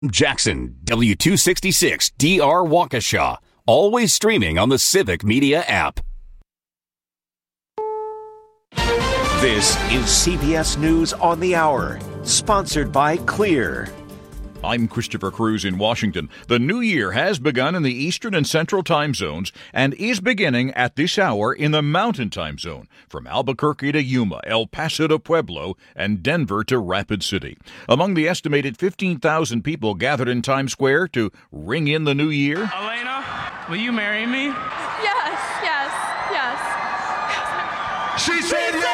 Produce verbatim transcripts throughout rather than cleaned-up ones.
Jackson, W two sixty-six D R Waukesha. Always streaming on the Civic Media app. This is C B S News on the Hour, sponsored by Clear. I'm Christopher Cruz in Washington. The new year has begun in the Eastern and Central time zones and is beginning at this hour in the Mountain time zone, from Albuquerque to Yuma, El Paso to Pueblo, and Denver to Rapid City. Among the estimated fifteen thousand people gathered in Times Square to ring in the new year, Elena, will you marry me? Yes, yes, yes. She said yes!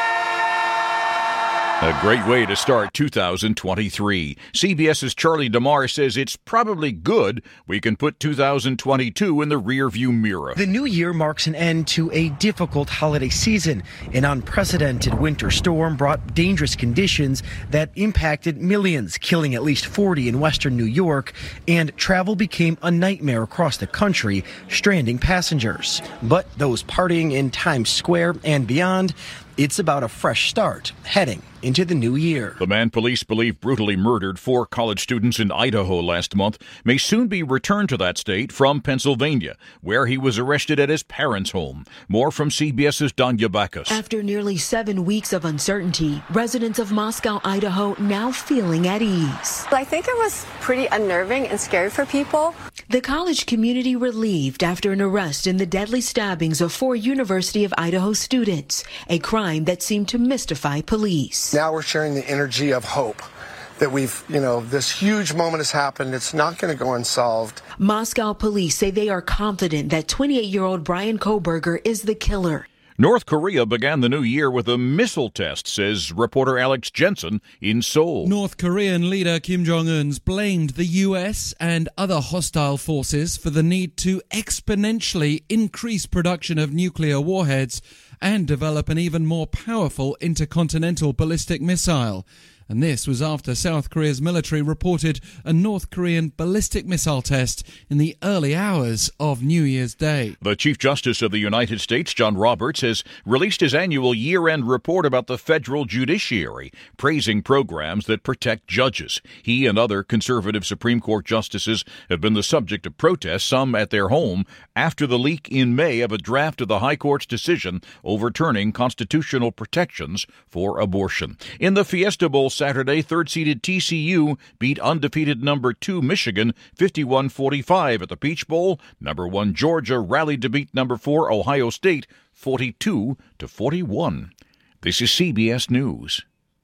A great way to start two thousand twenty-three. CBS's Charlie DeMar says it's probably good we can put two thousand twenty-two in the rearview mirror. The new year marks an end to a difficult holiday season. An unprecedented winter storm brought dangerous conditions that impacted millions, killing at least forty in western New York, and travel became a nightmare across the country, stranding passengers. But those partying in Times Square and beyond, it's about a fresh start, heading into the new year. The man police believe brutally murdered four college students in Idaho last month may soon be returned to that state from Pennsylvania, where he was arrested at his parents' home. More from CBS's Danya Bacchus. After nearly seven weeks of uncertainty, residents of Moscow, Idaho, now feeling at ease. I think it was pretty unnerving and scary for people. The college community relieved after an arrest in the deadly stabbings of four University of Idaho students, a crime that seemed to mystify police. Now we're sharing the energy of hope that we've, you know, this huge moment has happened. It's not going to go unsolved. Moscow police say they are confident that twenty-eight-year-old Brian Kohberger is the killer. North Korea began the new year with a missile test, says reporter Alex Jensen in Seoul. North Korean leader Kim Jong-un's blamed the U S and other hostile forces for the need to exponentially increase production of nuclear warheads and develop an even more powerful intercontinental ballistic missile. And this was after South Korea's military reported a North Korean ballistic missile test in the early hours of New Year's Day. The Chief Justice of the United States, John Roberts, has released his annual year-end report about the federal judiciary, praising programs that protect judges. He and other conservative Supreme Court justices have been the subject of protests, some at their home, after the leak in May of a draft of the High Court's decision overturning constitutional protections for abortion. In the Fiesta Bowl Saturday, third-seeded T C U beat undefeated number two Michigan fifty-one forty-five at the Peach Bowl. Number one Georgia rallied to beat number four Ohio State forty-two to forty-one. This is C B S News.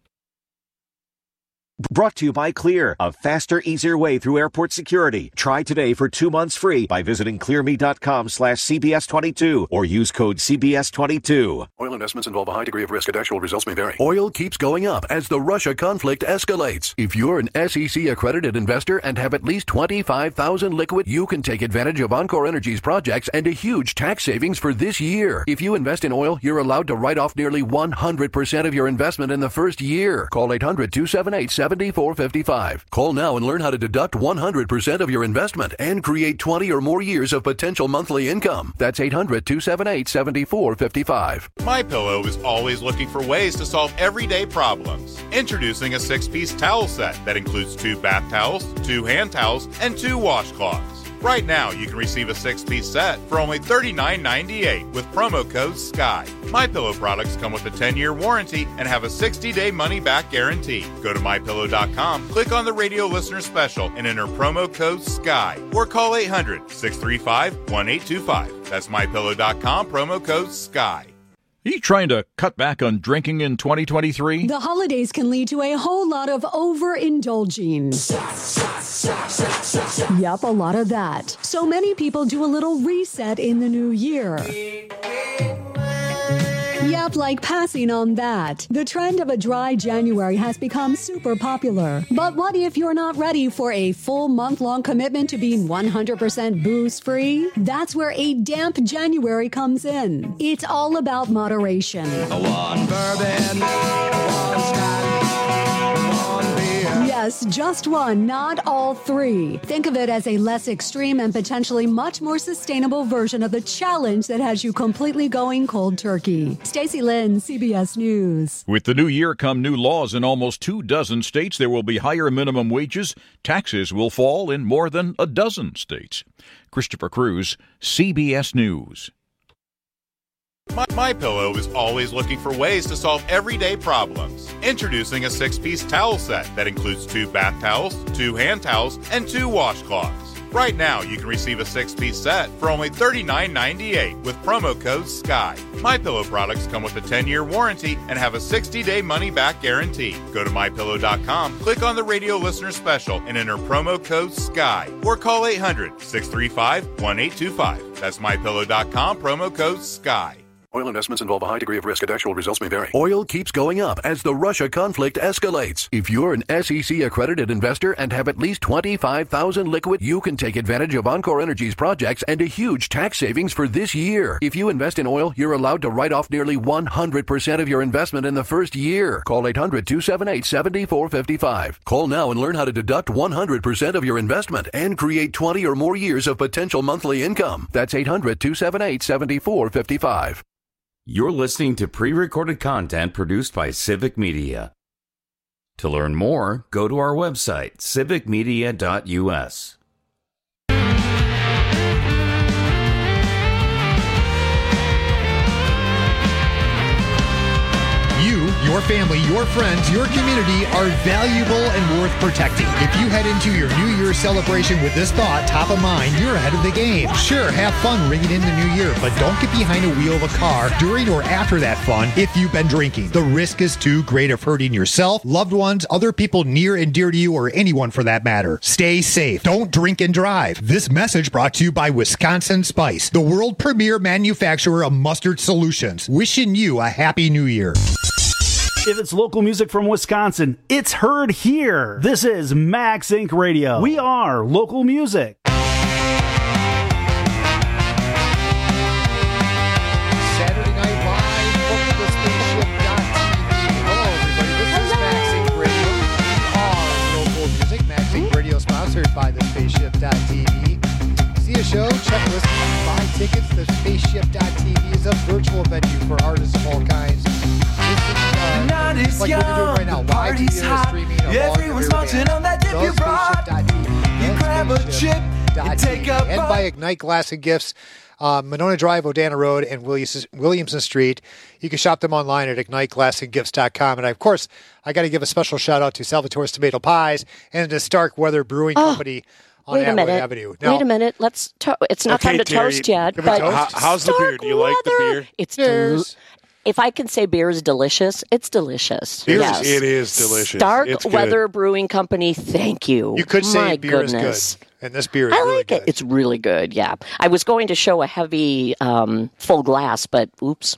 Brought to you by Clear, a faster, easier way through airport security. Try today for two months free by visiting clearme.com slash CBS22 or use code C B S twenty-two. Oil investments involve a high degree of risk and actual results may vary. Oil keeps going up as the Russia conflict escalates. If you're an S E C accredited investor and have at least twenty-five thousand liquid, you can take advantage of Encore Energy's projects and a huge tax savings for this year. If you invest in oil, you're allowed to write off nearly one hundred percent of your investment in the first year. Call eight hundred, two seven eight, seven four five five. Call now and learn how to deduct one hundred percent of your investment and create twenty or more years of potential monthly income. That's eight hundred, two seven eight, seven four five five. MyPillow is always looking for ways to solve everyday problems. Introducing a six-piece towel set that includes two bath towels, two hand towels, and two washcloths. Right now, you can receive a six-piece set for only thirty-nine ninety-eight with promo code SKY. MyPillow products come with a ten-year warranty and have a sixty-day money-back guarantee. Go to my pillow dot com, click on the radio listener special, and enter promo code SKY. Or call eight hundred, six three five, one eight two five. That's my pillow dot com, promo code SKY. Are you trying to cut back on drinking in twenty twenty-three? The holidays can lead to a whole lot of overindulging. Yep, a lot of that. So many people do a little reset in the new year. Yep, like passing on that. The trend of a dry January has become super popular. But what if you're not ready for a full month-long commitment to being one hundred percent booze-free? That's where a damp January comes in. It's all about moderation. One bourbon, one scotch, one beer. Yes, just one, not all three. Think of it as a less extreme and potentially much more sustainable version of the challenge that has you completely going cold turkey. Stacey Lynn, C B S News. With the new year come new laws in almost two dozen states. There will be higher minimum wages. Taxes will fall in more than a dozen states. Christopher Cruz, C B S News. My, My Pillow is always looking for ways to solve everyday problems. Introducing a six-piece towel set that includes two bath towels, two hand towels, and two washcloths. Right now, you can receive a six-piece set for only thirty-nine ninety-eight with promo code SKY. My Pillow products come with a ten-year warranty and have a sixty-day money-back guarantee. Go to my pillow dot com, click on the radio listener special, and enter promo code SKY. Or call eight hundred, six three five, one eight two five. That's my pillow dot com, promo code SKY. Oil investments involve a high degree of risk and actual results may vary. Oil keeps going up as the Russia conflict escalates. If you're an S E C accredited investor and have at least twenty-five thousand liquid, you can take advantage of Encore Energy's projects and a huge tax savings for this year. If you invest in oil, you're allowed to write off nearly one hundred percent of your investment in the first year. Call eight hundred, two seven eight, seven four five five. Call now and learn how to deduct one hundred percent of your investment and create twenty or more years of potential monthly income. That's eight hundred, two seven eight, seven four five five. You're listening to pre-recorded content produced by Civic Media. To learn more, go to our website, civic media dot u s. You, your family, your friends, your community are valuable and worth protecting. If you head into your New Year's celebration with this thought top of mind, you're ahead of the game. Sure, have fun ringing in the new year, but don't get behind a wheel of a car during or after that fun if you've been drinking. The risk is too great of hurting yourself, loved ones, other people near and dear to you, or anyone for that matter. Stay safe. Don't drink and drive. This message brought to you by Wisconsin Spice, the world premier manufacturer of mustard solutions. Wishing you a happy new year. If it's local music from Wisconsin, it's heard here. This is Max Inc Radio. We are local music. Saturday Night Live from the spaceship dot t v. Hello, everybody. This Hello. is Max Inc Radio. We are local music. Max Inc Radio, sponsored by the spaceship dot t v. See a show, check listings, buy tickets. The spaceship dot t v is a virtual venue for artists of all kinds. Uh, Not as like young, what you're doing right now, the party's hot, everyone's munching on that dip you brought. You grab a chip, you take a and by Ignite Glass and Gifts, um, Monona Drive, Odana Road, and Williams, Williamson Street. You can shop them online at ignite glass and gifts dot com. And I, of course, I got to give a special shout out to Salvatore's Tomato Pies and the Stark Weather Brewing oh. Company on Wait a Atwood minute. Avenue. Now, Wait a minute. Let's. To- it's not okay, time to Terry, toast yet. Can we But toast? How, how's the beer? Do you like the beer? It's del- If I can say beer is delicious, it's delicious. Beer yes. is, it is delicious. Stark it's Weather Brewing Company, thank you. You could say My beer goodness. is good, and this beer is I really like good. it. It's really good, yeah. I was going to show a heavy um, full glass, but oops.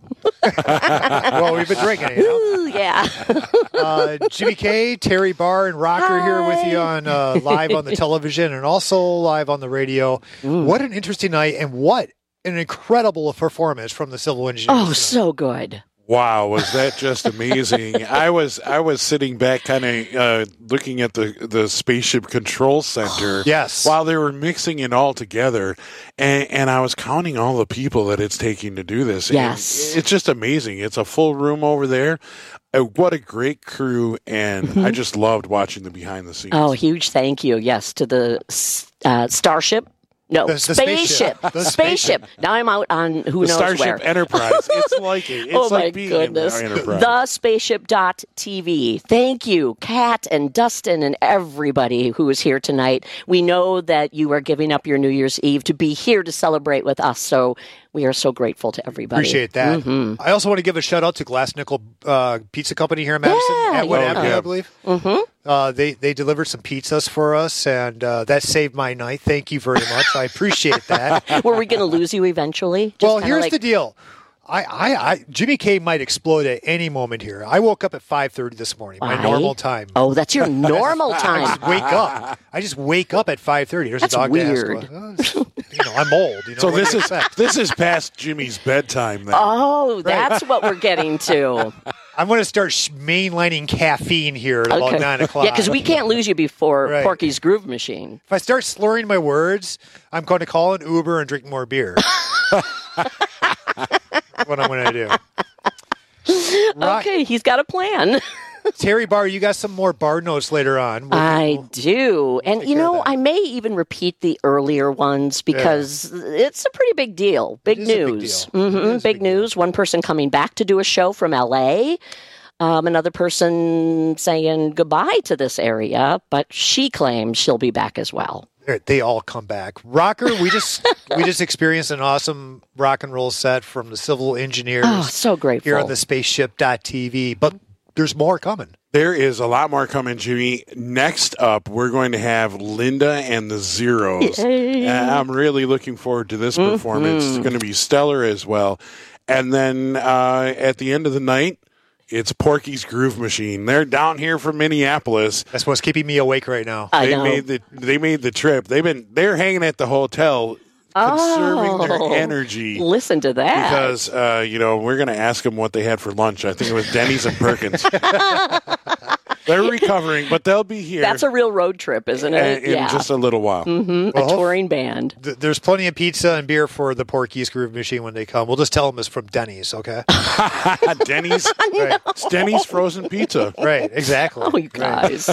Well, we've been drinking it, you know? Ooh, yeah. uh, Jimmy K, Terry Barr, and Rocker Hi. here with you on uh, live on the television and also live on the radio. Mm. What an interesting night, and what an incredible performance from the Civil Engineers. Oh, so good. Wow, was that just amazing? I was I was sitting back kind of uh, looking at the, the Spaceship Control Center yes. while they were mixing it all together, and, and I was counting all the people that it's taking to do this. Yes. And it's just amazing. It's a full room over there. Uh, what a great crew, and Mm-hmm. I just loved watching the behind the scenes. Oh, huge thank you, yes, to the uh, Starship. No, The- the spaceship. spaceship. The spaceship. Now I'm out on who the knows Starship where. Enterprise. It's like it. It's oh, like my being goodness. in Enterprise. The spaceship dot t v. Thank you, Kat and Dustin and everybody who is here tonight. We know that you are giving up your New Year's Eve to be here to celebrate with us, so we are so grateful to everybody. Appreciate that. Mm-hmm. I also want to give a shout out to Glass Nickel uh, Pizza Company here in Madison, Yeah, Atwood yeah. Avenue, I believe. Mm-hmm. Uh, they they delivered some pizzas for us, and uh, that saved my night. Thank you very much. I appreciate that. Were we going to lose you eventually? Just well, kinda here's like- the deal. I, I, I, Jimmy K might explode at any moment here. I woke up at five thirty this morning, my Why? normal time. Oh, that's your normal I time. just wake up. I just wake up at five thirty. There's That's a dog weird. to ask. Well, uh, you know, I'm old. You know, So what this do you is expect? this is past Jimmy's bedtime. Then. Oh, that's what we're getting to. I'm going to start sh- mainlining caffeine here at about Okay. nine o'clock. Yeah, because we can't lose you before Right. Porky's Groove Machine. If I start slurring my words, I'm going to call an Uber and drink more beer. That's what I'm going to do. Rock- Okay, he's got a plan. Terry Barr, you got some more bar notes later on. We'll- I we'll- do. And, take you care of know, that. I may even repeat the earlier ones because it's a pretty big deal. Big is a big news. deal. It hmm is a Big big deal. news. One person coming back to do a show from L A. Um, another person saying goodbye to this area, but she claims she'll be back as well. They're- They all come back. Rocker, we just we just experienced an awesome rock and roll set from the Civil Engineers Oh, so grateful. here on the spaceship dot T V. But there's more coming. There is a lot more coming, Jimmy. Next up, we're going to have Linda and the Zeros. Yay. And I'm really looking forward to this performance. It's going to be stellar as well. And then uh, at the end of the night, it's Porky's Groove Machine. They're down here from Minneapolis. That's what's keeping me awake right now. I They know. made the they made the trip. They've been they're hanging at the hotel, conserving Oh, their energy. Listen to that. Because, uh, you know, we're going to ask them what they had for lunch. I think it was Denny's and Perkins. They're recovering, but they'll be here That's a real road trip, isn't in, it? in yeah. just a little while. hmm Well, a touring band. Th- There's plenty of pizza and beer for the Porky's Groove Machine when they come. We'll just tell them it's from Denny's, okay? Denny's, Right. it's Denny's frozen pizza. Right, exactly. Oh, you guys.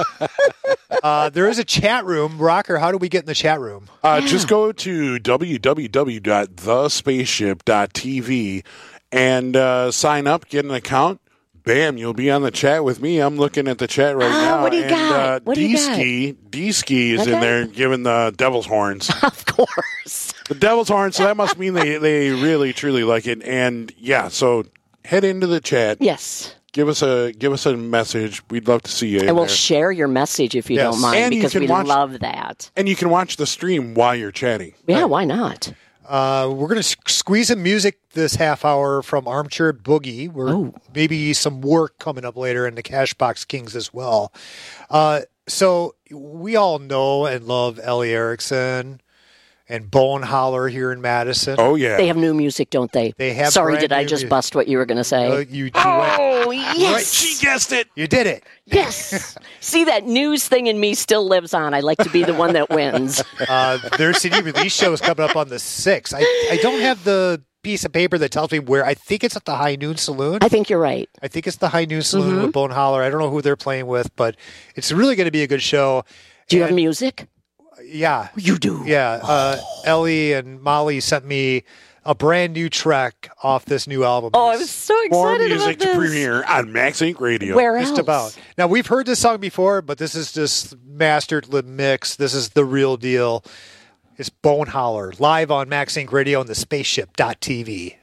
Uh, there is a chat room. Rocker, how do we get in the chat room? Uh, just go to w w w dot the spaceship dot t v and uh, sign up, get an account. Bam, you'll be on the chat with me. I'm looking at the chat right Ah, now. what do you and got? Uh, What do you got? D-Ski, D-Ski is Okay. in there giving the devil's horns. Of course. The devil's horns, so that must mean they, they really, truly like it. And, yeah, so head into the chat. Yes. Give us a give us a message. We'd love to see you in And we'll there. share your message if you Yes. don't mind, And you because can we watch- love that. And you can watch the stream while you're chatting. Yeah, why not? Uh, we're going to squeeze some music this half hour from Armchair Boogie. We're Oh. maybe some work coming up later in the Cashbox Kings as well. Uh, so we all know and love Ellie Erickson and Bone Holler here in Madison. Oh, yeah. They have new music, don't they? They have Sorry, brand did I new just music. bust what you were going to say? Uh, you, you oh, went- yes. Right, she guessed it. You did it. Yes. See, that news thing in me still lives on. I like to be the one that wins. Uh, their C D release show is coming up on the sixth. I, I don't have the piece of paper that tells me where. I think it's at the High Noon Saloon. I think you're right. I think it's the High Noon Saloon Mhm. with Bone Holler. I don't know who they're playing with, but it's really going to be a good show. Do you And- have music? Yeah. You do? Yeah. Uh, Ellie and Molly sent me a brand new track off this new album. Oh, I was so More excited music about to this. premiere on Max Inc Radio. Where Just else? about. Now, we've heard this song before, but this is just mastered lip mix. This is the real deal. It's Bone Holler, live on Max Inc Radio and the spaceship dot T V.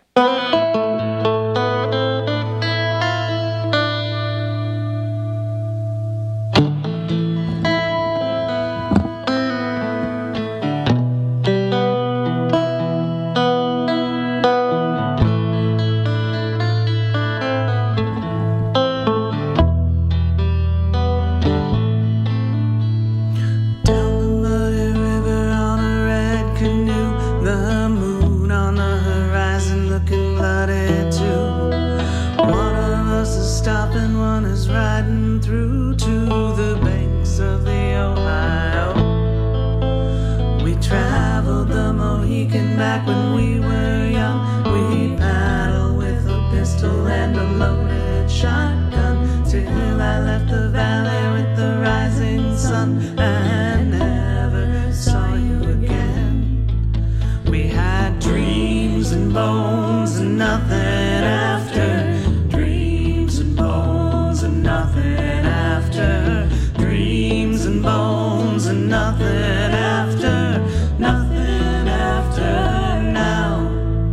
Down the muddy river on a red canoe, the moon on the horizon looking bloody too. One of us is stopping, one is riding through to the banks of the Ohio. We traveled the Mohican back when we were young. We paddled with a pistol and a loaded shotgun till I left the valley with the rising sun and never saw you again. We had dreams and bones and nothing after. Dreams and bones and nothing after. Dreams and bones and nothing after. Nothing after now.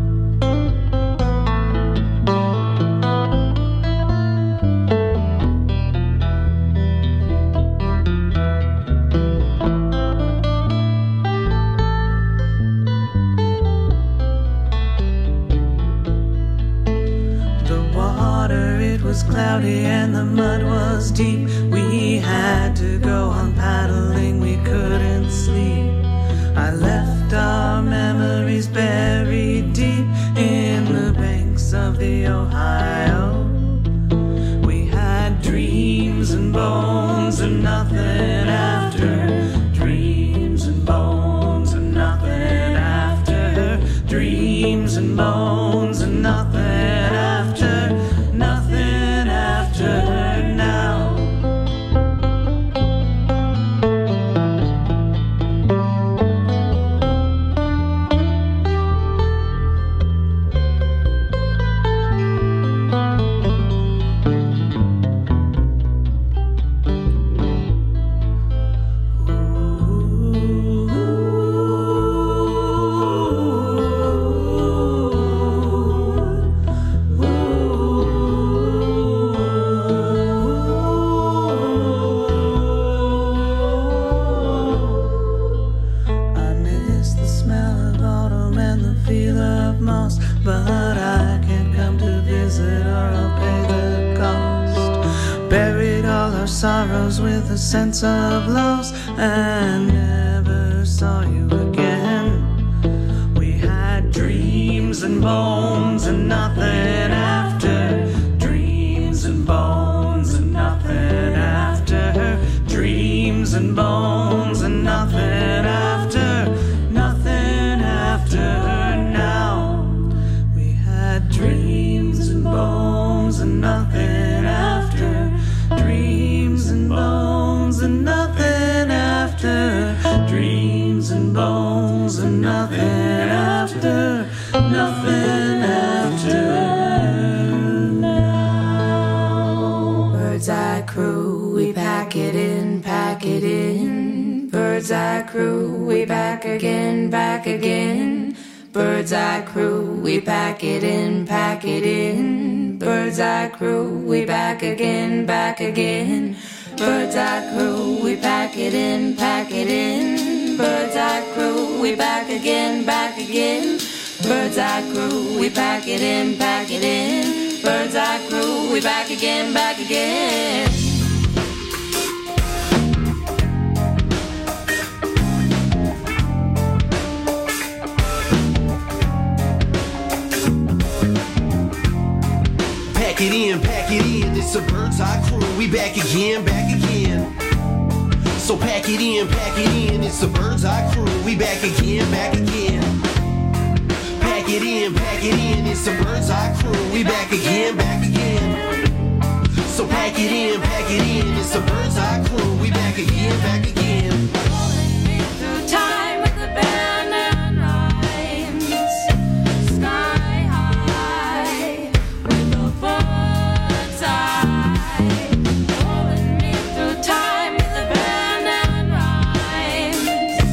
The water, it was cloudy and the mud was deep. We had to go on paddling, we couldn't sleep. I left our memories buried deep in the banks of the Ohio. sense of loss and never saw you again. We had dreams and bones and nothing after. Dreams and bones and nothing after. Dreams and bones and nothing after. Nothing after now. We had dreams and bones and nothing after. Dreams and bones and nothing after. Dreams and bones and nothing after. Nothing after now. Bird's Eye Crew, we pack it in, pack it in. Bird's Eye Crew, we back again, back again. Bird's Eye Crew, we pack it in, pack it in. Bird's Eye Crew, we back again, back again. Bird's Eye Crew, we pack it in, pack it in. Bird's Eye Crew, we back again, back again. Bird's Eye Crew, we pack it in, pack it in. Bird's Eye Crew, we back again, back again. Pack it in, pack it in, it's a Bird's Eye Crew, we back again, back again. So pack it in, pack it in, it's a Bird's Eye Crew, we back again, back again. Pack it in, pack it in, it's a Bird's Eye Crew, we back again, back again. So pack it in, pack it in, it's a Bird's Eye Crew, we back again, back again. Through time with the band and rhymes, sky high with a bird's eye. Pulling me through time with the band and rhymes,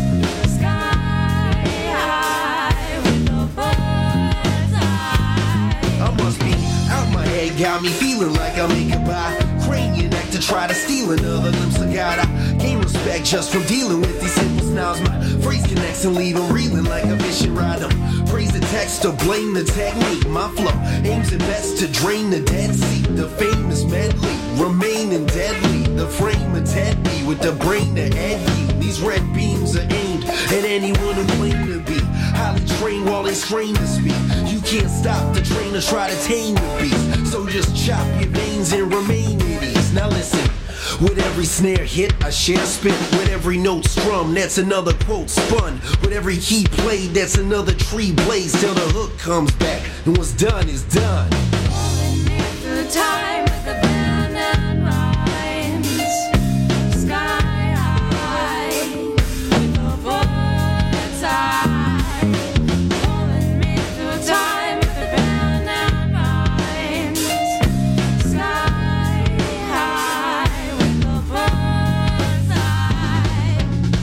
sky high with a bird's eye. I must be out my head, got me feeling like I'll make a buy. Cranium act to try to steal another glimpse of God. I gain respect just from dealing with these simple snows. My phrase connects and leave them reeling like a fishing rod. Praise the text or blame the technique. My flow aims at best to drain the Dead Sea. The famous medley remaining deadly. The frame of Ted B with the brain to head me. These red beams are aimed at anyone who claim to be highly trained while they strain to speak. You can't stop the train or try to tame the beast. So just chop your veins and remain at ease. Now listen, with every snare hit, I share spit. With every note strum, that's another quote spun. With every key played, that's another tree blaze. Till the hook comes back, and what's done is done. Through time with the band and rhymes, sky high with a bird's eye. Pulling me through time with the band and rhymes, sky high with a bird's eye.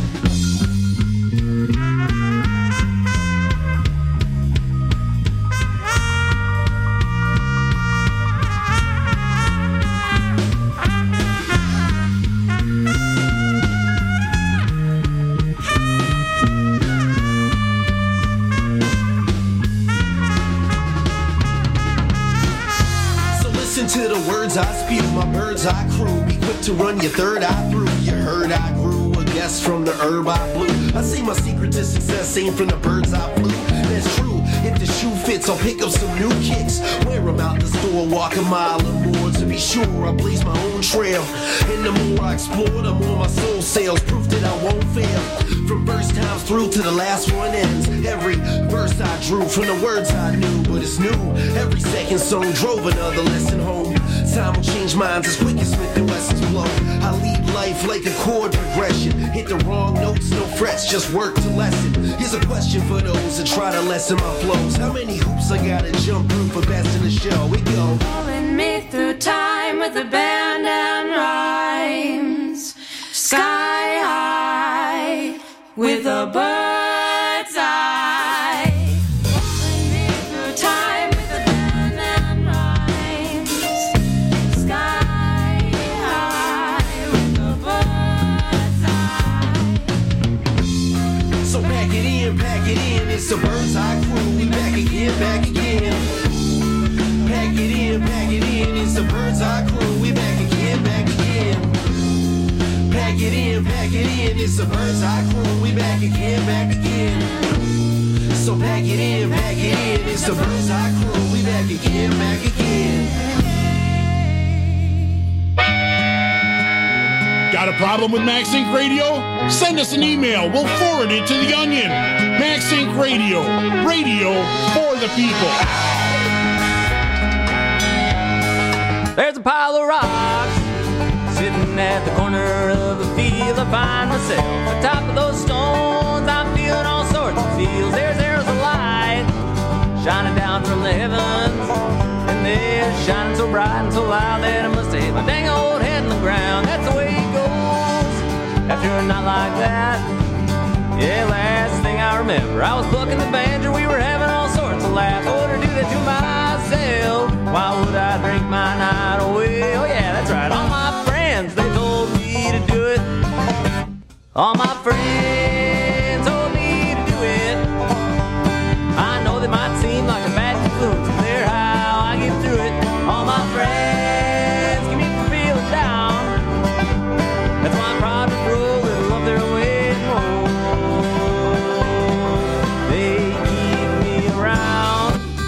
So listen to the words I spew. My Bird's Eye Crew be quick to run your third eye through. You heard I grew a guess from the herb I blew. I say my secret to success ain't from the birds I flew. That's true. If the shoe fits, I'll pick up some new kicks. Wear them out the store, walk a mile or more to be sure I blaze my own trail. And the more I explore, the more my soul sails. Proof that I won't fail. From first times through to the last one ends. Every verse I drew from the words I knew, but it's new. Every second song drove another lesson home. Time will change minds as quick as Smith and Wesson's blow. I lead life like a chord progression. Hit the wrong notes, no frets, just work to lesson. Here's a question for those that try to lessen my flows. How many hoops I gotta jump through for best in the show? We go. Pulling me through time with the band and rhymes, sky high with a bird's eye. Pulling me through time with the band and rhymes, sky high with a bird's eye. So pack it in, pack it in, it's a Bird's Eye Crew. We back again, back again. Pack it in, pack it in, it's a Bird's Eye Crew. We back again, back again. Pack it in, pack it in. It's the Bird's Eye Crew. We back again, back again. So pack it in, pack it in. It's the Bird's Eye Crew. We back again, back again. Got a problem with MaxInc Radio? Send us an email. We'll forward it to the Onion. MaxInc Radio. Radio for the people. There's a pile of rocks sitting at the corner of the field. I find myself atop of those stones. I'm feeling all sorts of feels. There's arrows of light shining down from the heavens, and they're shining so bright and so loud that I must have hit my dang old head in the ground. That's the way it goes after a night like that. Yeah, last thing I remember, I was plucking the banjo. We were having all sorts of laughs. I wouldn't do that to myself. Why would I drink my night away? Oh yeah, that's right. All my friends, they told me to do it. All my friends told me to do it. I know they might seem like a bad influence, but they're how I get through it. All my friends keep me from feeling down. That's why I'm proud to roll and love their way home. They keep me around.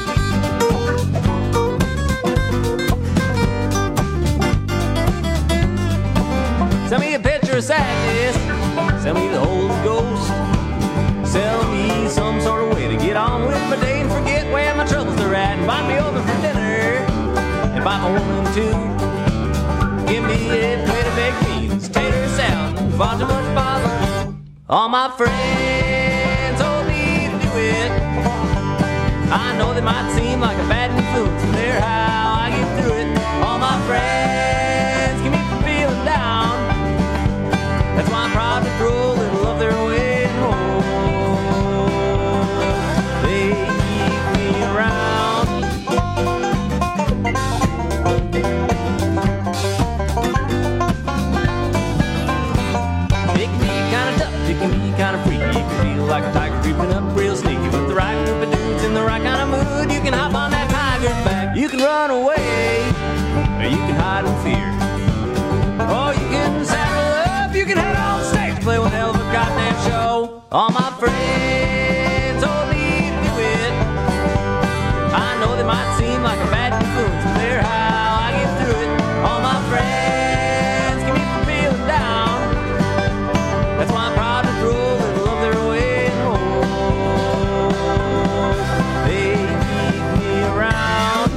Send me a picture of sadness. Send me the Holy Ghost. Sell me some sort of way to get on with my day and forget where my troubles are at. Invite me over for dinner. Invite my woman too. Give me a plate of baked beans, tater salad, and far too much bother. All my friends told me to do it. I know they might seem like a bad influence, but they're how I get through it. All my friends keep me from feeling down. That's why I'm proud to throw a little of their way home. They keep me around. It can be kind of tough, it can be kind of freaky. It can feel like a tiger creeping up real sneaky. With the right group of dudes in the right kind of mood, you can hop on that tiger's back. You can run away, or you can hide in fear. Or you can saddle up, you can head on stage, play one hell of a goddamn show. All my friends told me to do it. I know they might seem like a bad influence, but they're how I get through it. All my friends keep me from feeling down. That's why I'm proud to throw a little of their way home. They keep me around.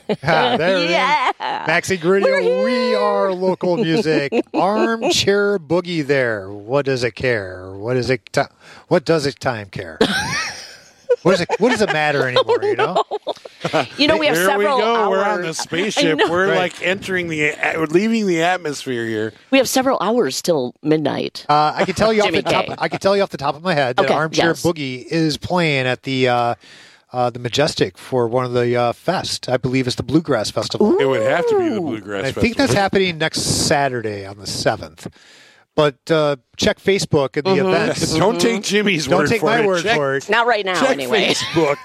Ah, there it yeah. is. Maxing Radio, we are local music. Armchair Boogie there. What does it care? What does it ti- What does it time care? What does it What does it matter anymore, you know? You know, we have there several we go. hours. We're on the spaceship. We're Right. like entering the, we're leaving the atmosphere here. We have several hours till midnight. Uh, I can tell you off Jimmy the top. K. I can tell you off the top of my head that Okay, Armchair yes. Boogie is playing at the uh, uh, the Majestic for one of the uh, fest. I believe it's the Bluegrass Festival. It would have to be the Bluegrass I Festival. think that's happening next Saturday on the seventh. But uh, check Facebook and the Mm-hmm. events. Don't take Jimmy's Don't word take for my it. word Check- for it. Not right now, Check anyway. Facebook.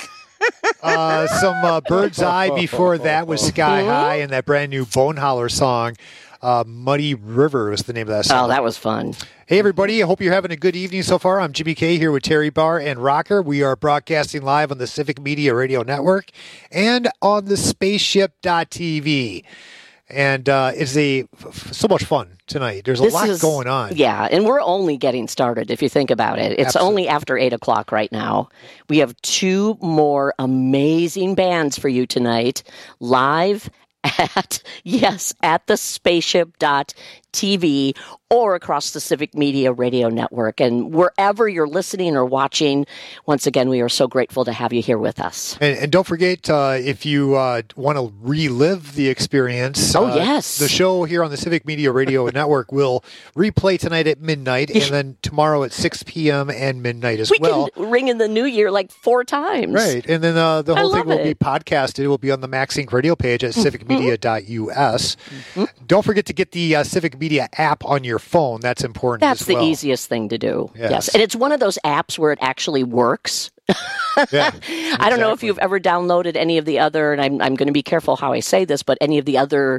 Uh, some uh, Bird's Eye before that was Sky High, and that brand new Bone Holler song, uh, Muddy River was the name of that song. Oh, that was fun. Hey, everybody. I hope you're having a good evening so far. I'm Jimmy K here with Terry Barr and Rocker. We are broadcasting live on the Civic Media Radio Network and on the spaceship dot t v. And uh, it's a so much fun tonight. There's a This lot is- going on. Yeah, and we're only getting started if you think about it. It's Absolutely. only after eight o'clock right now. We have two more amazing bands for you tonight, live at, yes, at the spaceship dot t v or across the Civic Media Radio Network. And wherever you're listening or watching, once again, we are so grateful to have you here with us. And, and don't forget, uh, if you uh, want to relive the experience, Oh, uh, yes. the show here on the Civic Media Radio Network will replay tonight at midnight, and then tomorrow at six p.m. and midnight as We well. can ring in the new year like four times. Right, and then uh, the I whole thing love will be it. podcasted. It will be on the Max Inc radio page at civic media dot u s. Mm-hmm. Don't forget to get the uh, Civic Media app on your phone. That's important. That's as the well. easiest thing to do. Yes. Yes. And it's one of those apps where it actually works. Yeah, I don't know if you've ever downloaded any of the other, and I'm, I'm going to be careful how I say this, but any of the other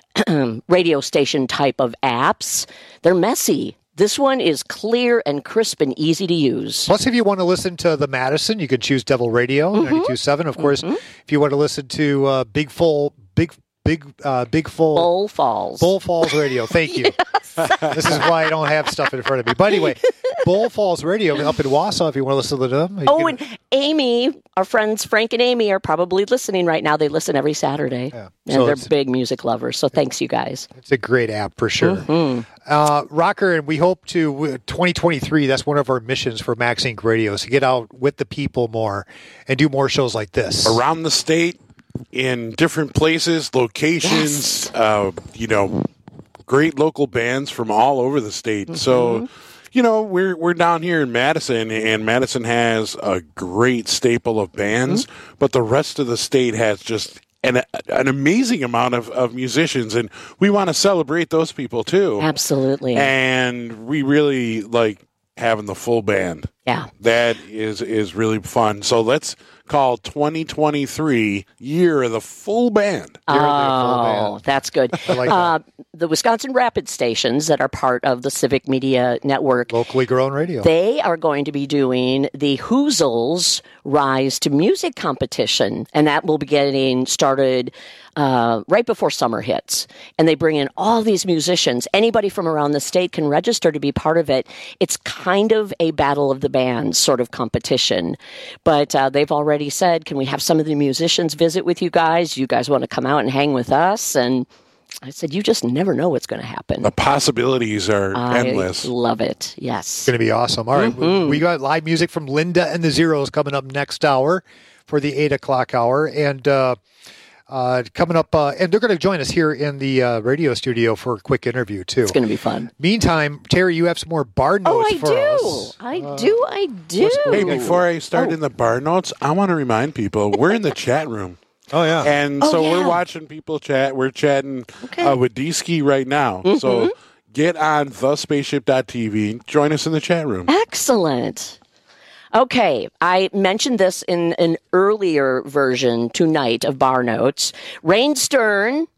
radio station type of apps, they're messy. This one is clear and crisp and easy to use. Plus, if you want to listen to the Madison, you can choose Devil Radio Mm-hmm. ninety-two point seven. Of course, if you want to listen to uh, Big Full, Big Big uh, Big Full Bull Falls. Bull Falls Radio. Thank you. This is why I don't have stuff in front of me. But anyway, Bull Falls Radio up in Wausau. If you want to listen to them. you Oh, can- and Amy, our friends Frank and Amy are probably listening right now. They listen every Saturday. Yeah. And So they're it's- big music lovers. So thanks, you guys. It's a great app for sure. Mm-hmm. Uh, Rocker, and we hope to, twenty twenty-three, that's one of our missions for Max Inc Radio, is to get out with the people more and do more shows like this. Around the state, in different places, locations, uh, you know, great local bands from all over the state. Mm-hmm. So, you know, we're we're down here in Madison, and Madison has a great staple of bands, Mm-hmm. but the rest of the state has just an an amazing amount of, of musicians, and we want to celebrate those people too. Absolutely. And we really like having the full band. Yeah. That is is really fun. So let's call twenty twenty-three Year of the Full Band. Oh, that's good. I like uh, the Wisconsin Rapid stations that are part of the Civic Media Network, Locally grown radio. they are going to be doing the Hoozles Rise to Music competition, and that will be getting started uh, right before summer hits. And they bring in all these musicians. Anybody from around the state can register to be part of it. It's kind of a battle of the bands sort of competition, but uh, they've already said, can we have some of the musicians visit with you guys? You guys want to come out and hang with us? And I said, you just never know what's going to happen. The possibilities are I endless. love it. Yes. It's going to be awesome. All right, Mm-hmm. we got live music from Linda and the Zeros coming up next hour for the eight o'clock hour, and uh, uh, coming up, uh, and they're going to join us here in the uh, radio studio for a quick interview too. It's going to be fun. Meantime, Terry, you have some more bar Oh, notes I for do. us. I do. I do. Hey, before I Oh. start in the bar notes, I want to remind people we're in the chat room. Oh yeah, and Oh, so yeah. we're watching people chat. We're chatting Okay. uh, with D-Ski right now. Mhm. So get on the spaceship dot t v. Join us in the chat room. Excellent. Okay, I mentioned this in an earlier version tonight of Bar Notes. Rain Stern,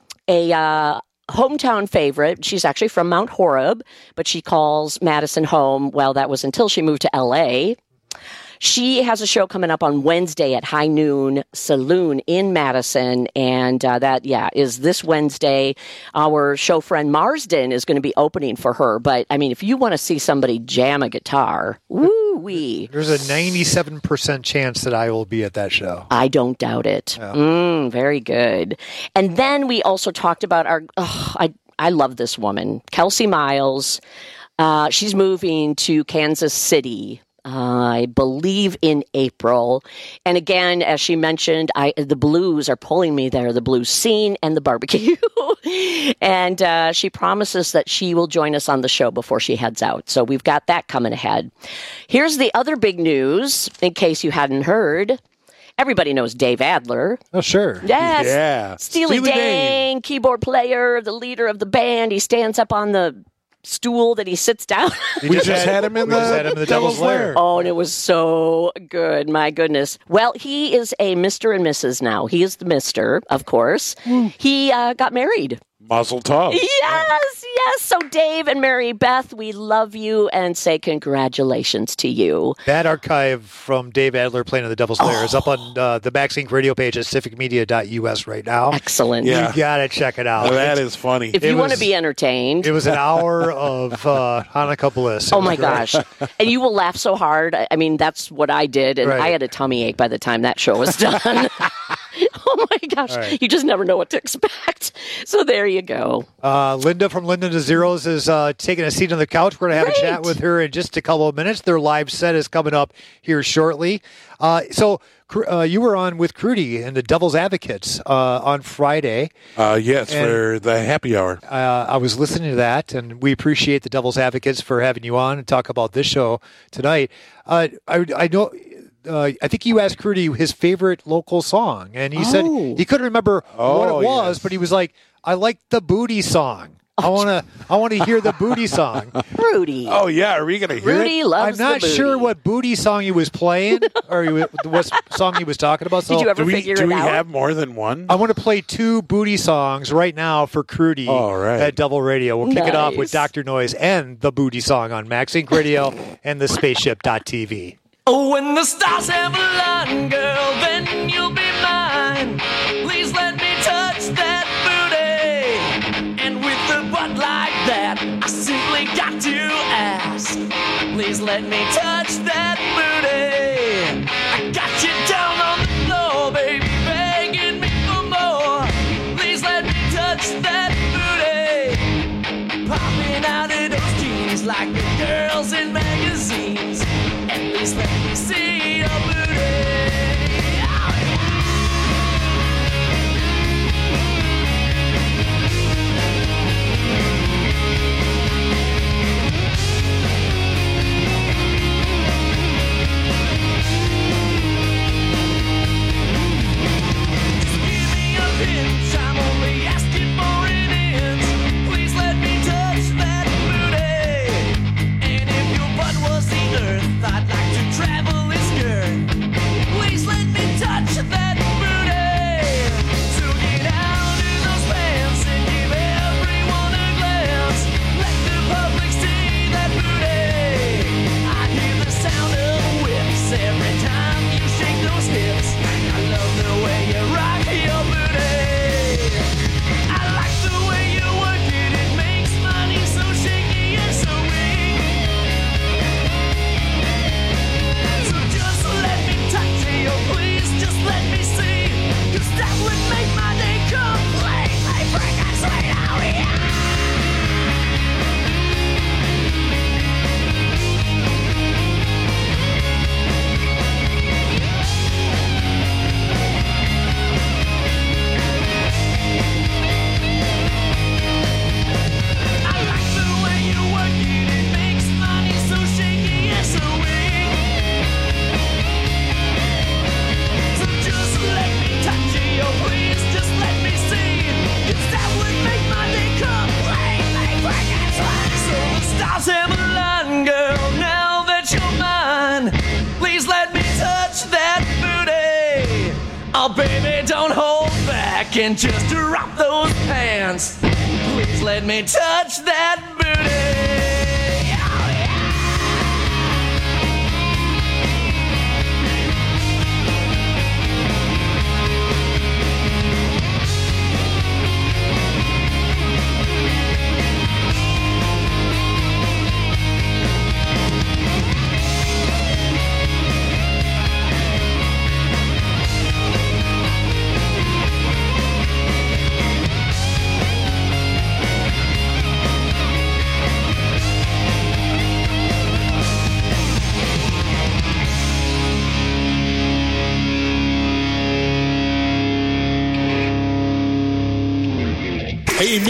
a uh, hometown favorite. She's actually from Mount Horeb, but she calls Madison home. Well, that was until she moved to L A. She has a show coming up on Wednesday at High Noon Saloon in Madison, and uh, that, yeah, is this Wednesday. Our show friend Marsden is going to be opening for her, but, I mean, if you want to see somebody jam a guitar, woo, wee. There's a ninety-seven percent chance that I will be at that show. I don't doubt it. Yeah. Mm, very good. And then we also talked about our, oh, I, I love this woman, Kelsey Miles. Uh, she's moving to Kansas City. Uh, I believe in April. And again, as she mentioned, I the blues are pulling me there, the blues scene and the barbecue. and uh, she promises that she will join us on the show before she heads out. So we've got that coming ahead. Here's the other big news, in case you hadn't heard. Everybody knows Dave Adler. Oh, sure. Yes. Yeah. Steely, Steely Dane, keyboard player, the leader of the band. He stands up on the stool that he sits down. We just had him in we the, just had him in the Devil's Lair. Oh, and it was so good. My goodness. Well, he is a Mister and Missus now. He is the Mister, of course. He uh, got married. Mazel tov. Yes, yes. So Dave and Mary Beth, we love you and say congratulations to you. That archive from Dave Adler playing in the Devil's Lair is up on uh, the Max Inc radio page at civic media dot U S right now. Excellent. Yeah. You got to check it out. Oh, that It's- is funny. If It you want to was- be entertained. It was an hour of uh, Hanukkah bliss. It Oh was my great. gosh. And you will laugh so hard. I I mean, that's what I did. And Right. I had a tummy ache by the time that show was done. Oh my gosh. All right. You just never know what to expect. So there you go. Uh, Linda from Linda to Zeros is uh, taking a seat on the couch. We're going to have Great. a chat with her in just a couple of minutes. Their live set is coming up here shortly. Uh, so Cr- uh, you were on with Crudy and the Devil's Advocates uh, on Friday. Uh, yes, And- for the happy hour. Uh, I was listening to that, and we appreciate the Devil's Advocates for having you on and talk about this show tonight. Uh, I, I know. Uh, I think you asked Crudy his favorite local song, and he Oh. said he couldn't remember what Oh, it was, yes. but he was like, "I like the booty song. I want to. I want to hear the booty song." Rudy. Oh, yeah. Are we going to hear Rudy it? loves I'm not the booty. sure what booty song he was playing or he was, what song he was talking about. So Did you ever Do we, figure do it we out? have more than one? I want to play two booty songs right now for Crudy All right. at Double Radio. We'll kick it off with Nice. Doctor Noise and the booty song on Max Inc Radio and the spaceship dot T V. Oh, when the stars have aligned, girl, then you'll be mine. Please let me touch that booty. And with a butt like that, I simply got to ask. Please let me touch that booty. I got you down on the floor, baby, begging me for more. Please let me touch that booty. Popping out of those jeans like the girls in magazines. At least let me see your booty. Oh, yeah. Just give me a pinch, I'm only asking for an inch. Please let me touch that booty. And if your butt was the earth, I'd like to travel its skirt. Please let me touch that booty. So get out in those pants and give everyone a glance. Let the public see that booty. I hear the sound of whips every time you shake those hips. I love the way you rock your booty. I like the way you work it. It makes money so shaky and so weak. So just let me touch you, oh please, just let me see. 'Cause that would make my day completely freaking sweet, oh yeah. I like the way you work it, it makes money so shaky and so weak. So just let me touch you, oh please, just let me see. 'Cause that would make my day completely freaking sweet. So the stars have aligned, girl, now that you're mine. Please let me touch that booty. Oh baby, don't hold back and just drop those pants. Please let me touch that booty. Oh, yeah.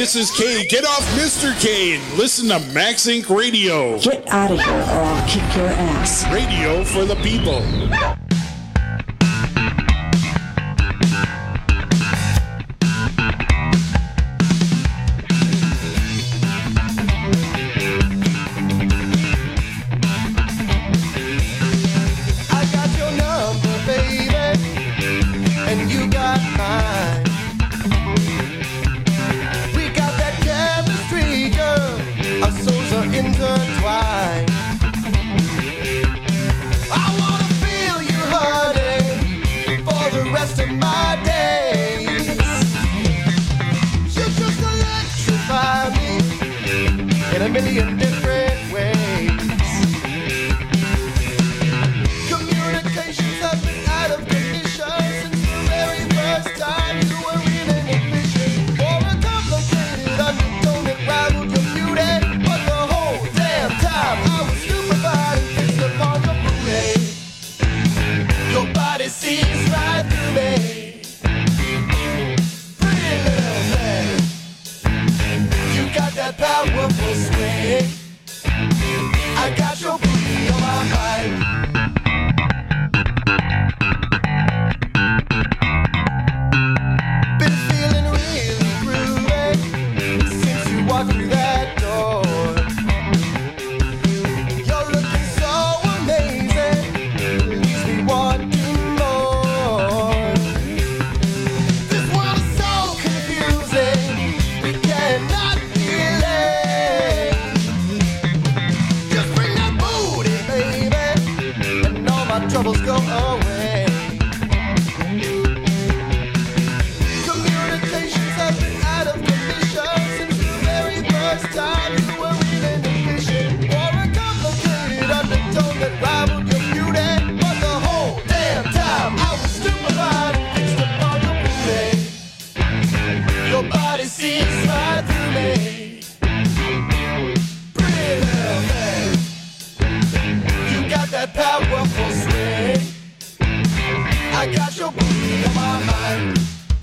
This is K. Get off Mister K and listen to Max Inc Radio. Get out of here or I'll kick your ass. Radio for the people. I got your number, baby, and you got mine. We got that chemistry, girl. Our souls are intertwined. I wanna feel you, honey, for the rest of my days. You just electrify me in a million different ways. Communications have been out of condition since the very first time you were in an envision. For a complicated undertone that rivaled your beauty, but the whole damn time I was stupefied and fixed upon your booty. Your body sees right through me. Pretty little thing, you got that powerful swing. I got your booty on my mind. Been feeling really groovy since you walked through that door. You're looking so amazing, leaves me wanting more. This world is so confusing, we cannot delay. Just bring that booty, baby, and all my troubles go away. Communications have been out of condition since the very first time you were in an envision. For a complicated undertone that rivaled your beauty, but the whole damn time I was stupefied and fixed upon your booty. Your body sees right through me. Pretty little thing, you got that powerful swing. I got your booty on my mind.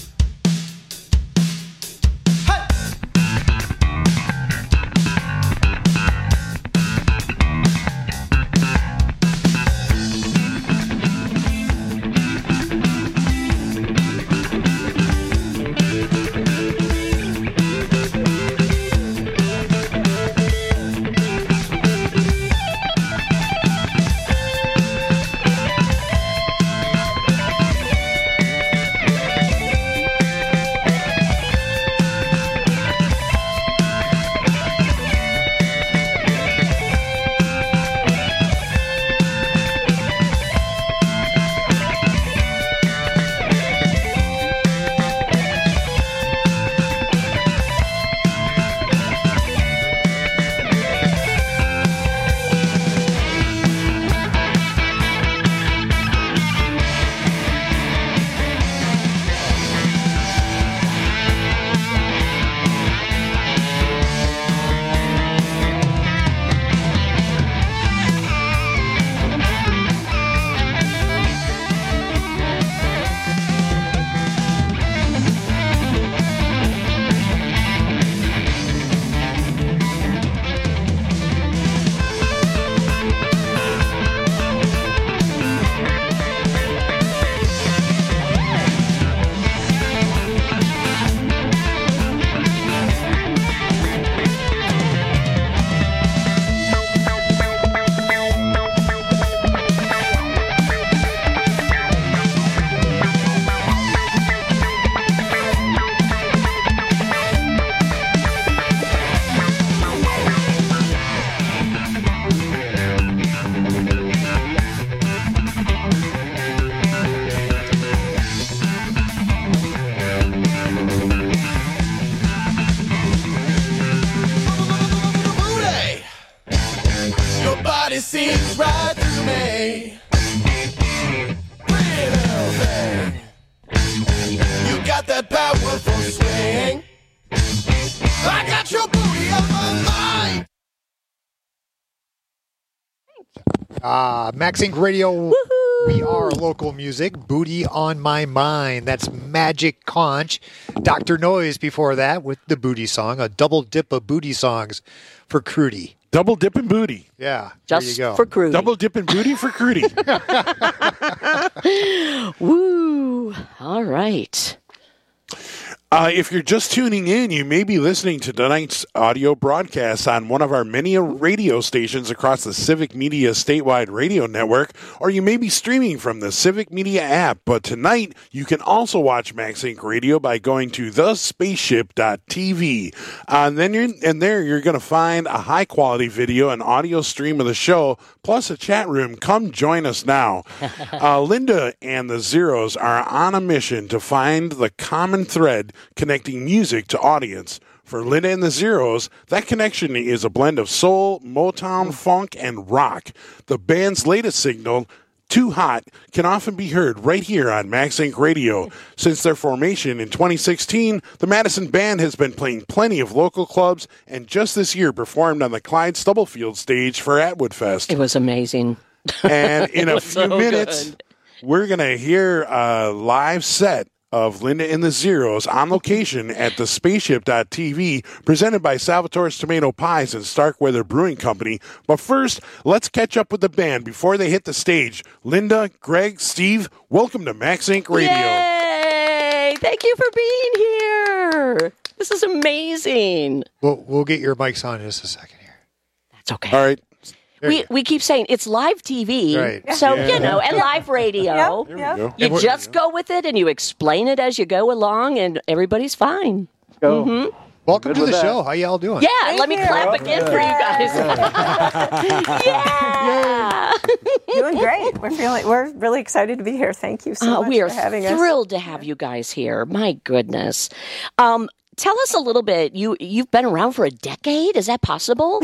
Seems right through me. Pretty little thing, you got that powerful swing. I got your booty on my mind. Ah, Max Inc Radio. Woohoo! We are local music. Booty on My Mind. That's Magic Conch. Doctor Noise before that with the Booty song. A double dip of booty songs for Crudy. Double dipping booty. Yeah, Just there you go. for Crudy. Double dipping booty for Crudy. Woo! All right. Uh, if you're just tuning in, you may be listening to tonight's audio broadcast on one of our many radio stations across the Civic Media statewide radio network, or you may be streaming from the Civic Media app. But tonight, you can also watch Max Inc Radio by going to the spaceship dot t v. Uh, and then you're, and there you're going to find a high-quality video and audio stream of the show, plus a chat room. Come join us now. Uh, Linda and the Zeros are on a mission to find the common thread connecting music to audience. For Linda and the Zeros, that connection is a blend of soul, Motown, funk, and rock. The band's latest single, Too Hot, can often be heard right here on Max Inc Radio. Since their formation in twenty sixteen, the Madison Band has been playing plenty of local clubs, and just this year performed on the Clyde Stubblefield stage for Atwood Fest. It was amazing. And in It a was few so minutes, good. we're going to hear a live set of Linda and the Zeros on location at the spaceship dot t v, presented by Salvatore's Tomato Pies and Starkweather Brewing Company. But first, let's catch up with the band before they hit the stage. Linda, Greg, Steve, welcome to Max Inc Radio. Yay! Thank you for being here. This is amazing. We'll, we'll get your mics on in just a second here. That's okay. All right. We we keep saying it's live T V, Right. so Yeah. you know, and live radio. There we go. You just go with it and you explain it as you go along, and everybody's fine. Go. Mhm. Welcome Good to the with that. show. How y'all doing? Yeah, let me clap again for you guys. yeah. Doing great. We're feeling we're really excited to be here. Thank you so Uh, much we are for having us. thrilled to have you guys here. My goodness. Um, tell us a little bit. You you've been around for a decade. Is that possible?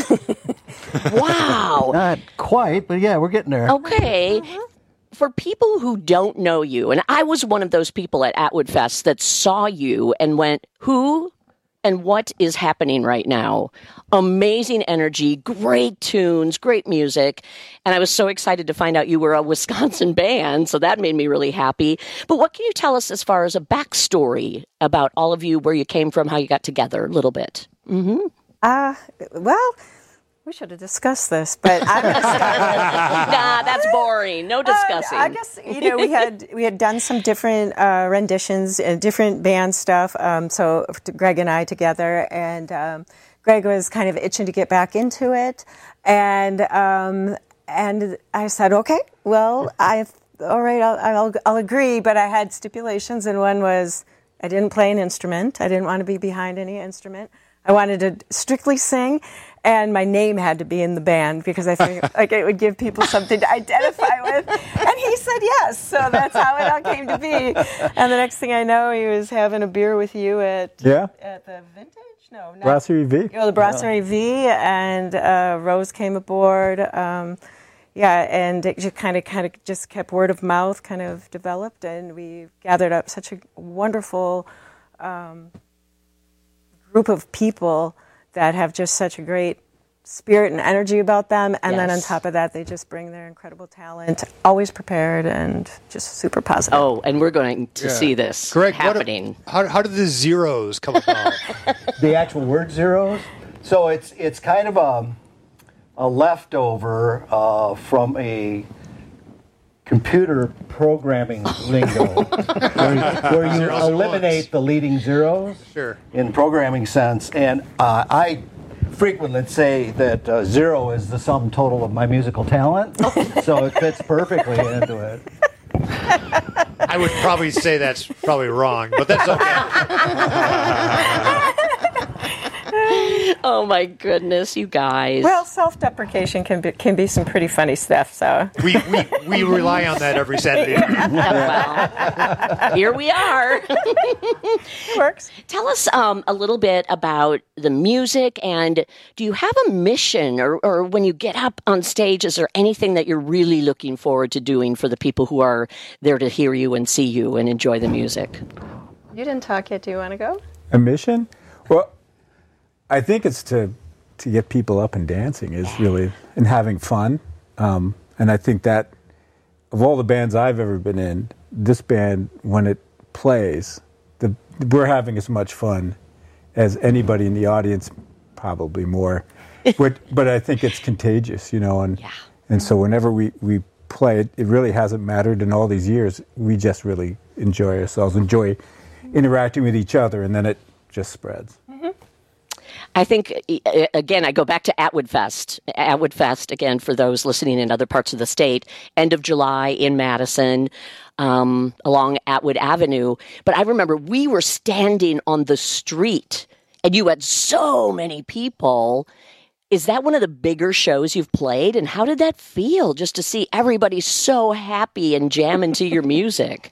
Wow. Not quite, but yeah, we're getting there. Okay. For people who don't know you, and I was one of those people at Atwood Fest that saw you and went, who and what is happening right now? Amazing energy, great tunes, great music. And I was so excited to find out you were a Wisconsin band, so that made me really happy. But what can you tell us as far as a backstory about all of you, where you came from, how you got together a little bit? Mm-hmm. Uh, well, we should have discussed this, but I'm gonna start. Nah, that's boring. No discussing. Uh, I guess you know we had we had done some different uh, renditions and different band stuff. Um, so Greg and I together, and um, Greg was kind of itching to get back into it, and um, and I said, okay, well, I all right, I'll, I'll I'll agree, but I had stipulations, and one was I didn't play an instrument. I didn't want to be behind any instrument. I wanted to strictly sing, and my name had to be in the band because I think like it would give people something to identify with. And he said yes, so that's how it all came to be. And the next thing I know, he was having a beer with you at Yeah. at the Vintage. No, not, Brasserie V. Oh, the Brasserie V, and uh, Rose came aboard. Um, yeah, and it just kind of, kind of just kept word of mouth, kind of developed, and we gathered up such a wonderful um, group of people that have just such a great spirit and energy about them, and Yes. then on top of that, they just bring their incredible talent, always prepared and just super positive. Oh, and we're going to Yeah. see this Greg, what- happening. How, how did the Zeros come about? The actual word zeros. So it's it's kind of a a leftover uh, from a computer programming lingo where, where you Zeros and eliminate ones. the leading zeros Sure. in programming sense. And uh, I frequently say that uh, zero is the sum total of my musical talent, so it fits perfectly into it. I would probably say that's probably wrong, but that's okay. Oh my goodness, you guys. Well, self-deprecation can be can be some pretty funny stuff. So we we, we rely on that every Saturday. Well, here we are. Works. Tell us um, a little bit about the music, and do you have a mission, or, or when you get up on stage, is there anything that you're really looking forward to doing for the people who are there to hear you and see you and enjoy the music? You didn't talk yet. Do you want to go? A mission? Well, I think it's to to get people up and dancing is really and having fun, um, and I think that of all the bands I've ever been in, this band, when it plays, the, we're having as much fun as anybody in the audience, probably more. but but I think it's contagious, you know, and yeah. and so whenever we, we play, it, it really hasn't mattered in all these years. We just really enjoy ourselves, enjoy interacting with each other, and then it just spreads. I think, again, I go back to Atwood Fest. Atwood Fest, again, for those listening in other parts of the state, end of July in Madison, um, along Atwood Avenue. But I remember we were standing on the street, and you had so many people. Is that one of the bigger shows you've played? And how did that feel, just to see everybody so happy and jamming to your music?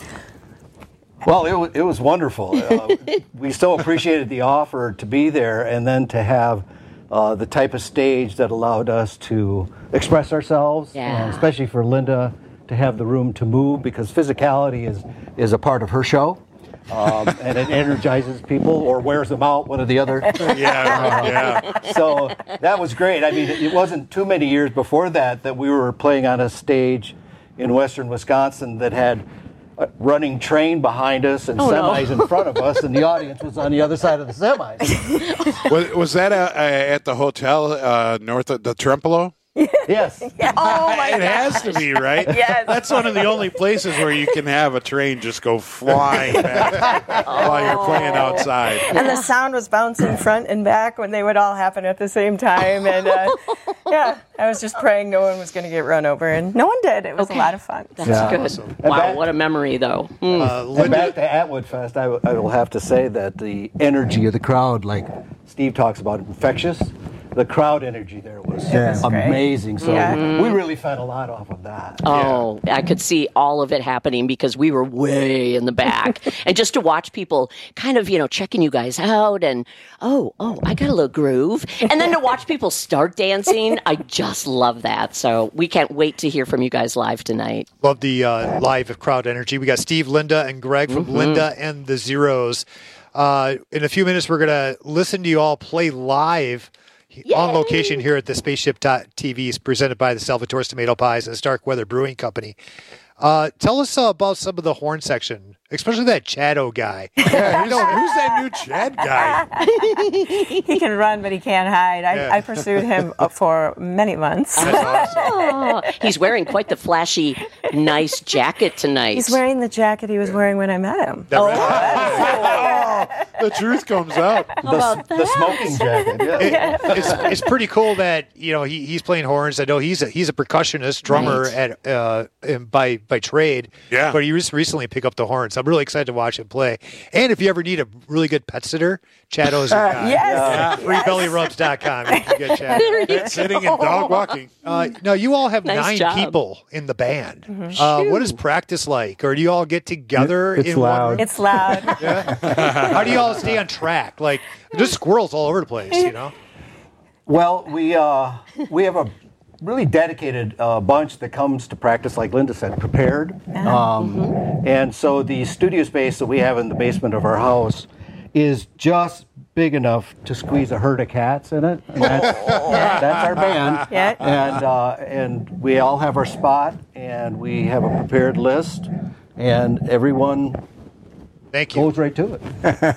Well, it was, it was wonderful. Uh, we so appreciated the offer to be there and then to have uh, the type of stage that allowed us to express ourselves, yeah. and especially for Linda to have the room to move, because physicality is, is a part of her show. Um, and it energizes people or wears them out, one or the other. Yeah, yeah. So that was great. I mean, it wasn't too many years before that that we were playing on a stage in western Wisconsin that had a running train behind us and oh, semis no. in front of us, and the audience was on the other side of the semis. was, was that uh, at the hotel uh, north of the Trempolo? Yes. Yeah. Oh my It gosh. has to be, right? Yes. That's one of the only places where you can have a train just go flying back while you're playing outside. And the sound was bouncing front and back when they would all happen at the same time. And uh, yeah, I was just praying no one was going to get run over, and no one did. It was Okay. a lot of fun. That's Yeah. good. Awesome. Wow, And that- what a memory, though. Mm. Uh, Linda, and back to Atwood Fest, I, w- I will have to say that the energy of the crowd, like Steve talks about, infectious. The crowd energy there was Yeah. amazing. So Yeah. we really fed a lot off of that. Oh, I could see all of it happening because we were way in the back. And just to watch people kind of, you know, checking you guys out and, oh, oh, I got a little groove. And then to watch people start dancing, I just love that. So we can't wait to hear from you guys live tonight. Love the uh, live crowd energy. We got Steve, Linda, and Greg from Mhm. Linda and the Zeros. Uh, in a few minutes, we're going to listen to you all play live on location here at the Spaceship T V, is presented by the Salvatore's Tomato Pies and Stark Weather Brewing Company. Uh, tell us uh, about some of the horn section, especially that Chado guy. Yeah, who's, who's that new Chad guy? He can run, but he can't hide. I, Yeah. I pursued him for many months. Oh, he's wearing quite the flashy, nice jacket tonight. He's wearing the jacket he was wearing when I met him. Oh, the truth comes out. The, the smoking jacket. Yeah. It- it's, it's pretty cool that you know he, he's playing horns. I know he's a he's a percussionist, drummer Right. at uh, in- by by trade. Yeah. But he just recently picked up the horns. I'm really excited to watch him play. And if you ever need a really good pet sitter, Chado's your guy. Yes. Yeah. free belly rubs dot com. You can get Chado. Pet sitting and dog walking. Uh, now you all have Nice nine job. people in the band. Uh, what is practice like, or do you all get together It's in one loud. room? It's loud. How do you all stay on track? Like there's squirrels all over the place, you know. Well, we uh, we have a really dedicated uh, bunch that comes to practice, like Linda said, prepared. Um, And so the studio space that we have in the basement of our house is just big enough to squeeze a herd of cats in it. And that's, that's our band. Yeah. And uh, and we all have our spot, and we have a prepared list, and everyone Thank you. goes right to it.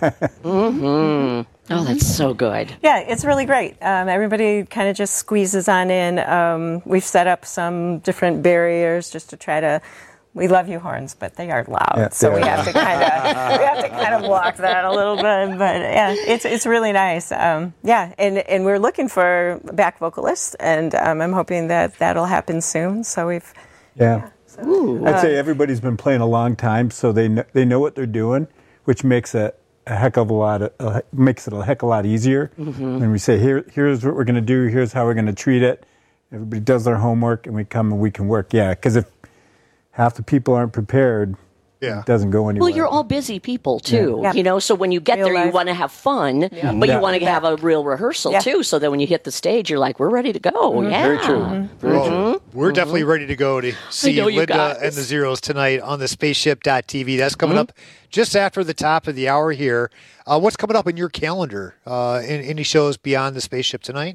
Mm-hmm. Oh, that's so good. Yeah, it's really great. Um, everybody kind of just squeezes on in. Um, we've set up some different barriers just to try to. We love you horns, but they are loud, Yeah, so they we are. have to kind of we have to kind of walk that a little bit. But yeah, it's it's really nice. Um, yeah, and and we're looking for back vocalists, and um, I'm hoping that that'll happen soon. So we've Yeah. so, I'd uh, say everybody's been playing a long time, so they know, they know what they're doing, which makes it a heck of a lot of, uh, makes it a heck of a lot easier. Mm-hmm. When we say here, here's what we're going to do, here's how we're going to treat it. Everybody does their homework, and we come and we can work. Yeah, because if half the people aren't prepared, Yeah. it doesn't go anywhere. Well, you're all busy people too, Yeah. you know. So when you get Real there, you life. want to have fun, but Yeah. you want to have a real rehearsal Yeah. too. So that when you hit the stage, you're like, "We're ready to go." Yeah, Very true. Very Well, true. We're definitely ready to go to see know you Linda guys. and the Zeros tonight on the Spaceship T V. That's coming Mhm. up just after the top of the hour here. Uh, what's coming up in your calendar? Uh, in, any shows beyond the Spaceship tonight?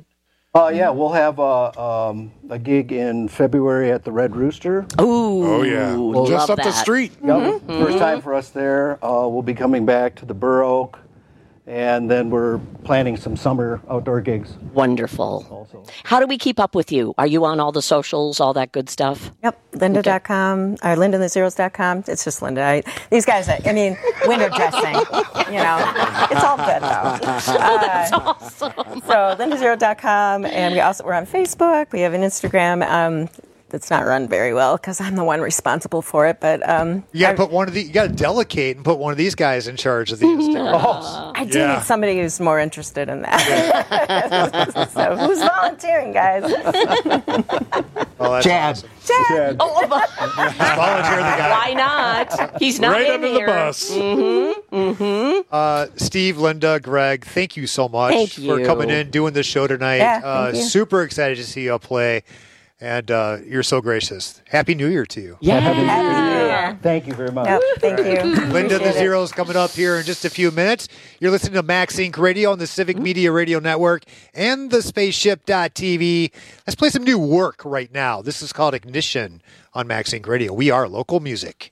Uh, yeah, we'll have a, um, a gig in February at the Red Rooster. Ooh, oh yeah, We'll just love up the that. street. Yep. Mm-hmm. First time for us there. Uh, we'll be coming back to the Burr Oak, and then we're planning some summer outdoor gigs. Wonderful. Also. How do we keep up with you? Are you on all the socials, all that good stuff? Yep, lynda dot com, or linda and the zeros dot com. It's just Linda. I, these guys, I mean, window dressing, you know. It's all good, though. That's Uh, awesome. So linda zero dot com, and we also, we're on Facebook. We have an Instagram um, that's not run very well because I'm the one responsible for it. But um, You got to put one of the. You got to delegate and put one of these guys in charge of the Instagram. Oh, I do Yeah. need somebody who's more interested in that. So who's volunteering, guys? Oh, that's Chad. awesome. Chad. Oh, Volunteer the guy. why not? He's not Right in under the here. bus. Mm-hmm. Mm-hmm. Uh, Steve, Linda, Greg, thank you so much Thank for you. coming in, doing this show tonight. Yeah, uh, thank you. Super excited to see you play, and uh, you're so gracious. Happy New Year to you. Yeah. Happy New Year. Yeah. Thank you very much. Yep, thank you. Linda the Appreciate it. Zero's coming up here in just a few minutes. You're listening to Max Inc Radio on the Civic Media Radio Network and the spaceship dot t v. Let's play some new work right now. This is called Ignition on Max Inc Radio. We are local music.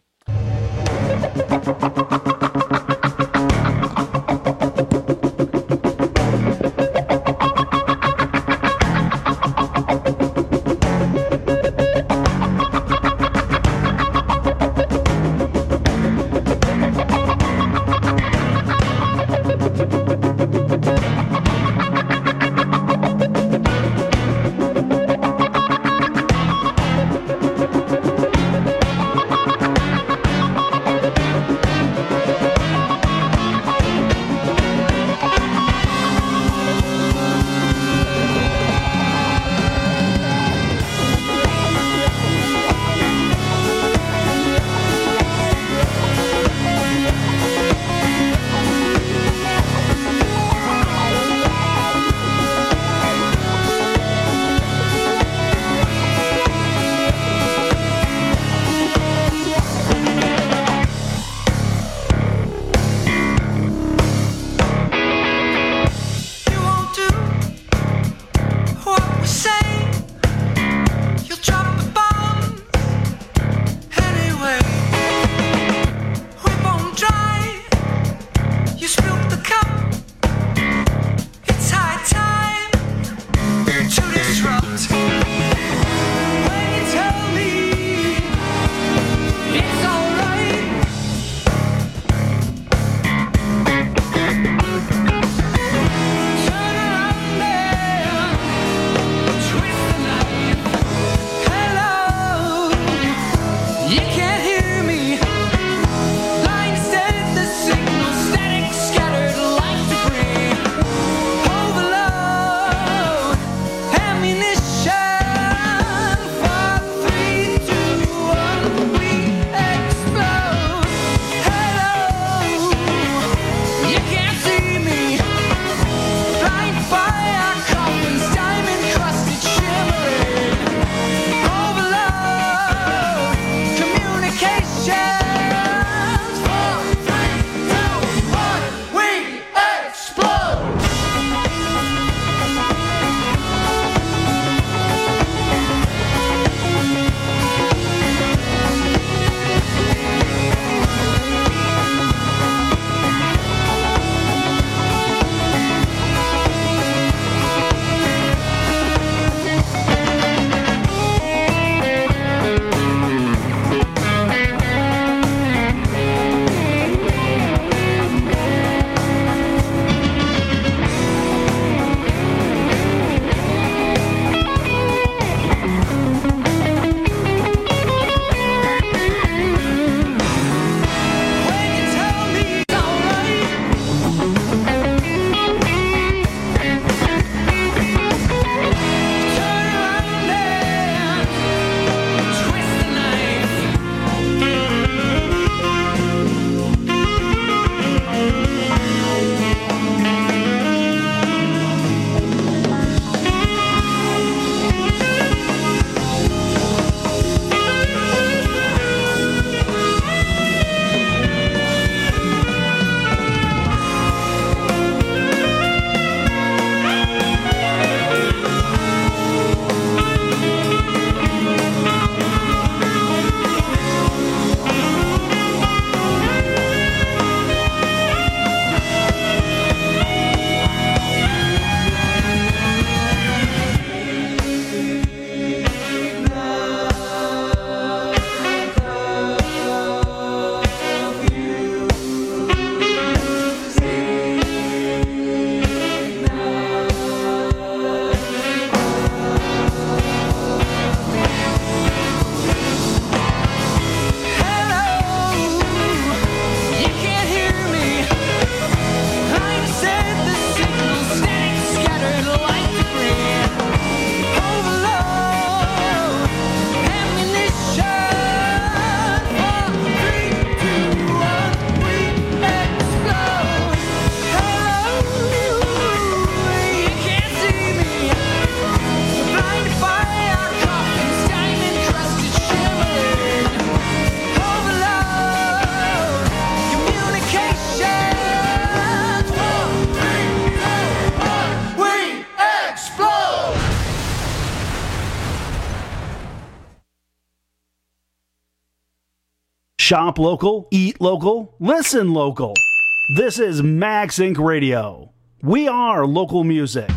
Shop local, eat local, listen local. This is Max Inc Radio. We are local music.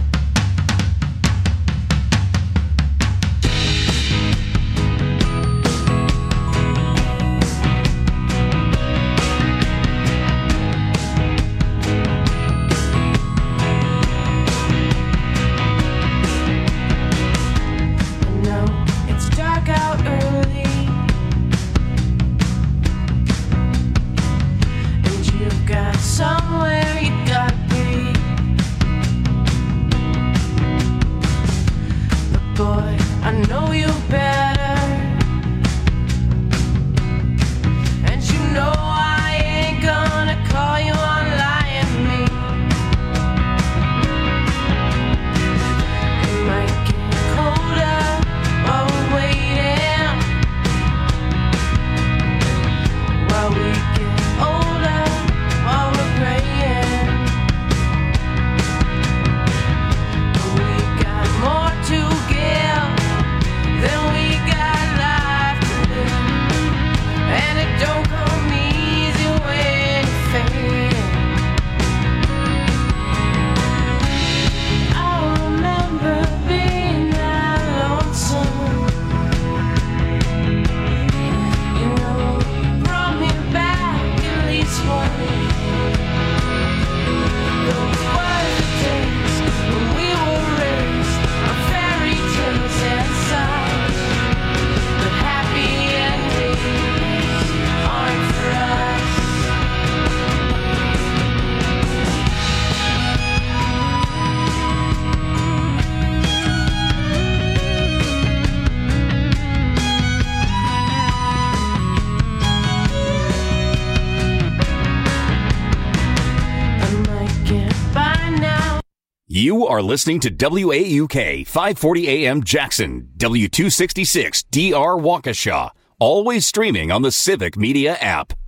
Somewhere you gotta be. But boy, I know you better. And you know I ain't gonna call you on lying to me. It might get colder while we're waiting, while we get older, while we're praying. But we got more to give than we got life to live, and it don't come easy when you fade. I remember being that lonesome. You know, you brought me back at least once. Those were the days when we were raised on fairy tales and songs. But happy endings aren't for us. I might get by now. You are listening to W A U K five forty A M Jackson, W two sixty-six D R Waukesha, always streaming on the Civic Media app.